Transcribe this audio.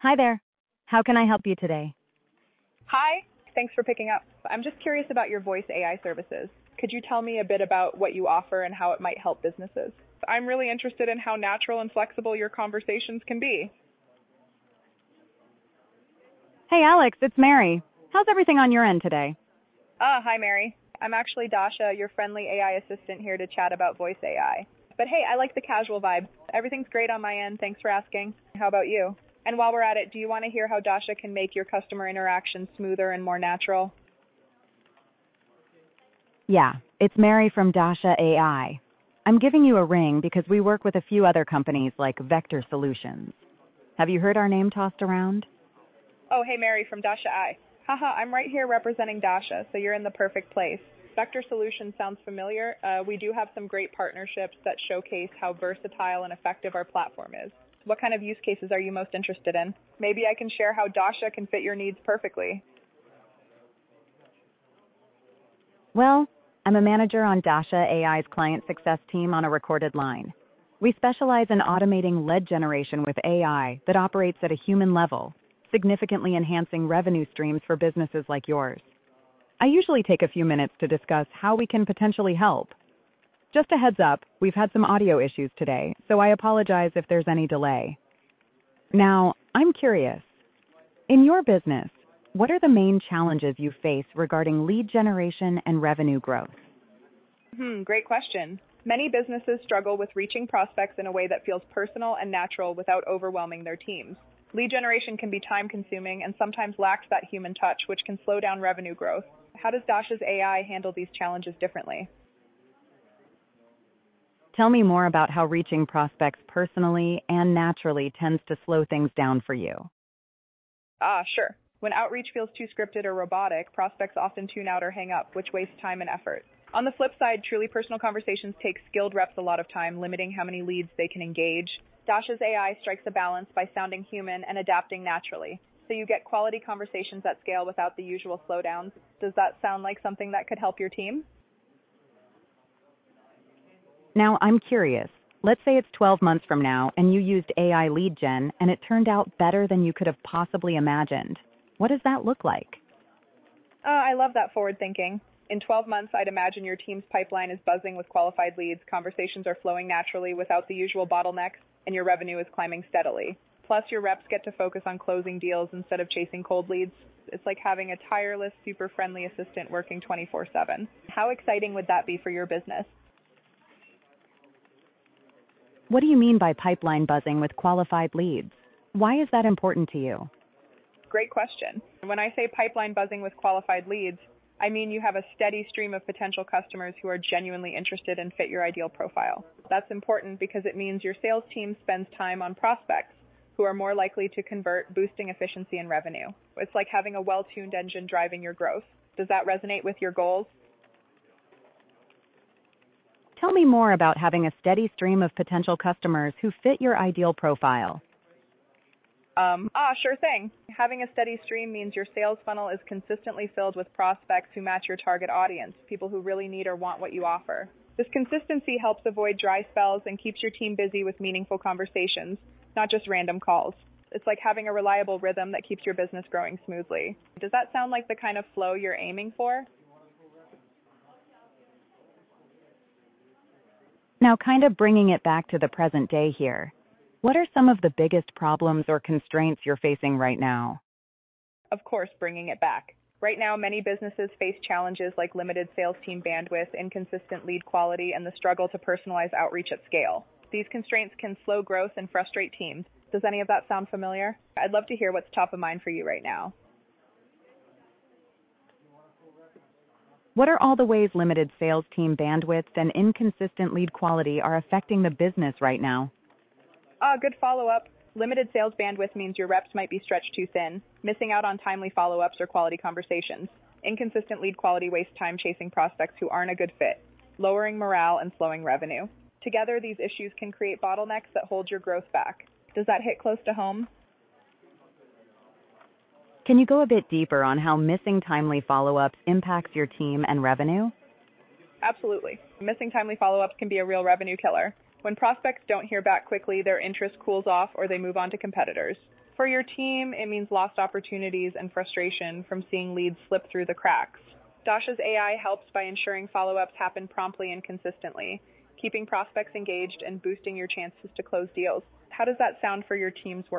Hi there. How can I help you today? Hi, thanks for picking up. I'm just curious about your voice AI services. Could you tell me a bit about what you offer and how it might help businesses? I'm really interested in how natural and flexible your conversations can be. Hey, Alex, it's Mary. How's everything on your end today? Hi Mary. I'm actually Dasha, your friendly AI assistant here to chat about voice AI. But hey, I like the casual vibe. Everything's great on my end. Thanks for asking. How about you? And while we're at it, do you want to hear how Dasha can make your customer interaction smoother and more natural? Yeah, it's Mary from Dasha AI. I'm giving you a ring because we work with a few other companies like Vector Solutions. Have you heard our name tossed around? Oh, hey Mary from Dasha AI. Haha, I'm right here representing Dasha, so you're in the perfect place. Vector Solutions sounds familiar. We do have some great partnerships that showcase how versatile and effective our platform is. What kind of use cases are you most interested in? Maybe I can share how Dasha can fit your needs perfectly. Well, I'm a manager on Dasha AI's client success team on a recorded line. We specialize in automating lead generation with AI that operates at a human level, significantly enhancing revenue streams for businesses like yours. I usually take a few minutes to discuss how we can potentially help. Just a heads up, we've had some audio issues today, so I apologize if there's any delay. Now, I'm curious. In your business, what are the main challenges you face regarding lead generation and revenue growth? Great question. Many businesses struggle with reaching prospects in a way that feels personal and natural without overwhelming their teams. Lead generation can be time consuming and sometimes lacks that human touch, which can slow down revenue growth. How does Dasha's AI handle these challenges differently? Tell me more about how reaching prospects personally and naturally tends to slow things down for you. Sure. When outreach feels too scripted or robotic, prospects often tune out or hang up, which wastes time and effort. On the flip side, truly personal conversations take skilled reps a lot of time, limiting how many leads they can engage. Dasha's AI strikes a balance by sounding human and adapting naturally, so you get quality conversations at scale without the usual slowdowns. Does that sound like something that could help your team? Now, I'm curious. Let's say it's 12 months from now and you used AI lead gen and it turned out better than you could have possibly imagined. What does that look like? I love that forward thinking. In 12 months, I'd imagine your team's pipeline is buzzing with qualified leads, conversations are flowing naturally without the usual bottlenecks, and your revenue is climbing steadily. Plus, your reps get to focus on closing deals instead of chasing cold leads. It's like having a tireless, super friendly assistant working 24/7. How exciting would that be for your business? What do you mean by pipeline buzzing with qualified leads? Why is that important to you? Great question. When I say pipeline buzzing with qualified leads, I mean you have a steady stream of potential customers who are genuinely interested and fit your ideal profile. That's important because it means your sales team spends time on prospects who are more likely to convert, boosting efficiency and revenue. It's like having a well-tuned engine driving your growth. Does that resonate with your goals? Tell me more about having a steady stream of potential customers who fit your ideal profile. Sure thing. Having a steady stream means your sales funnel is consistently filled with prospects who match your target audience, people who really need or want what you offer. This consistency helps avoid dry spells and keeps your team busy with meaningful conversations, not just random calls. It's like having a reliable rhythm that keeps your business growing smoothly. Does that sound like the kind of flow you're aiming for? Now, kind of bringing it back to the present day here. What are some of the biggest problems or constraints you're facing right now? Of course, bringing it back. Right now, many businesses face challenges like limited sales team bandwidth, inconsistent lead quality, and the struggle to personalize outreach at scale. These constraints can slow growth and frustrate teams. Does any of that sound familiar? I'd love to hear what's top of mind for you right now. What are all the ways limited sales team bandwidth and inconsistent lead quality are affecting the business right now? Good follow-up. Limited sales bandwidth means your reps might be stretched too thin, missing out on timely follow-ups or quality conversations. Inconsistent lead quality wastes time chasing prospects who aren't a good fit, lowering morale and slowing revenue. Together, these issues can create bottlenecks that hold your growth back. Does that hit close to home? Can you go a bit deeper on how missing timely follow-ups impacts your team and revenue? Absolutely. Missing timely follow-ups can be a real revenue killer. When prospects don't hear back quickly, their interest cools off or they move on to competitors. For your team, it means lost opportunities and frustration from seeing leads slip through the cracks. Dasha's AI helps by ensuring follow-ups happen promptly and consistently, keeping prospects engaged and boosting your chances to close deals. How does that sound for your team's work?